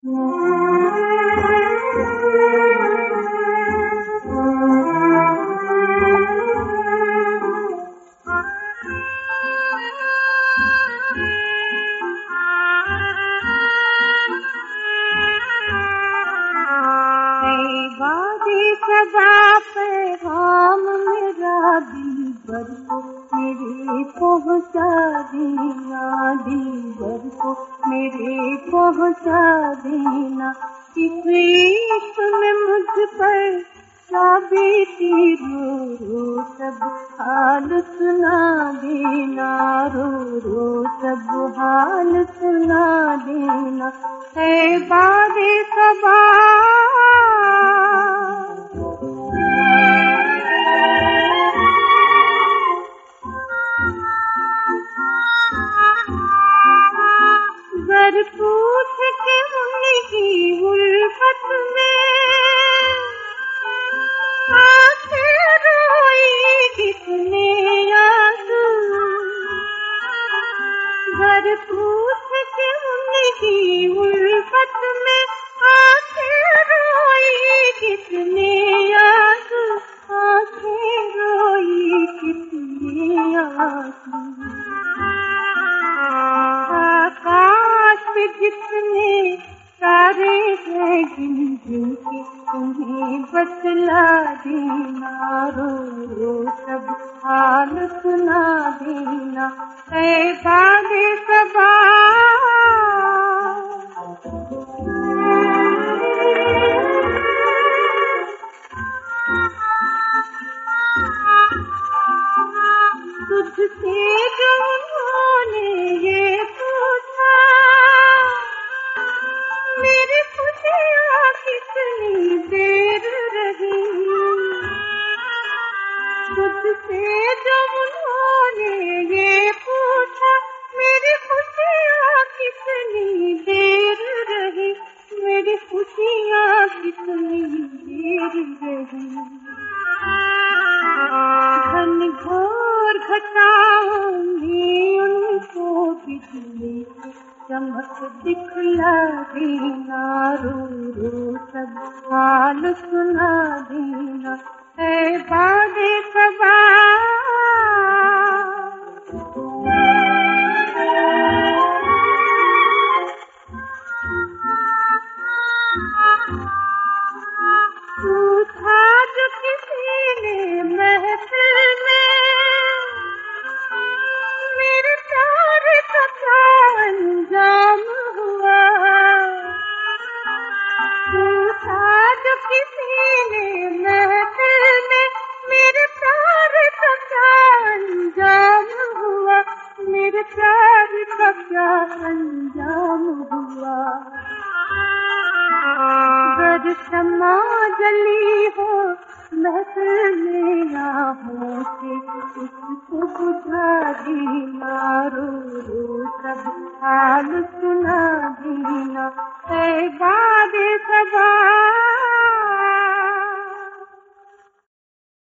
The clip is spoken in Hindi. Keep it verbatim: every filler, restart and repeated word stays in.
सदा पैगाम मेरा दिलबर को मेरे पहुँचा देना, दिलबर को मेरे पहुँचा देना। इस इश्क में मुझ पर क्या बीती रो रो सब हाल सुना देना, रो रो सब हाल सुना देना। है बादे सबा गर पूछ के उनकी उल्फत में आंखें रोई किसने आंसू, गर पूछ के उनकी उल्फत में आंखें रोई किसने आंसू, आंखें रोई किसने आंसू। जितने सारे हैं गिन गिन के तुम्हें बतला देना, रो रो सब हाल सुना देना। ऐ बादे सबा तुझसे जो उन्होंने ये पूछा मेरी खुशियाँ कितनी देर रही, तुझसे जब उन्होंने ये पूछा मेरी खुशियाँ कितनी देर रही, मेरी खुशियाँ कितनी देर रही। घन घोर घटाओं में उनको बिजली चमक दिखला देना, रो रो सब हाल सुना देना। है बादे सबा पूछा जो किसी ने महफिल में मेरे प्यार का क्या अंजाम हुआ, पूछा जो किसी ने महफिल में मेरे प्यार का क्या अंजाम हुआ, मेरे प्यार का क्या अंजाम हुआ। गर क्षमा जली हो महफिल में ना हो से उसको बुझा देना, रो रो सब हाल सुना देना। ऐ बादे सबा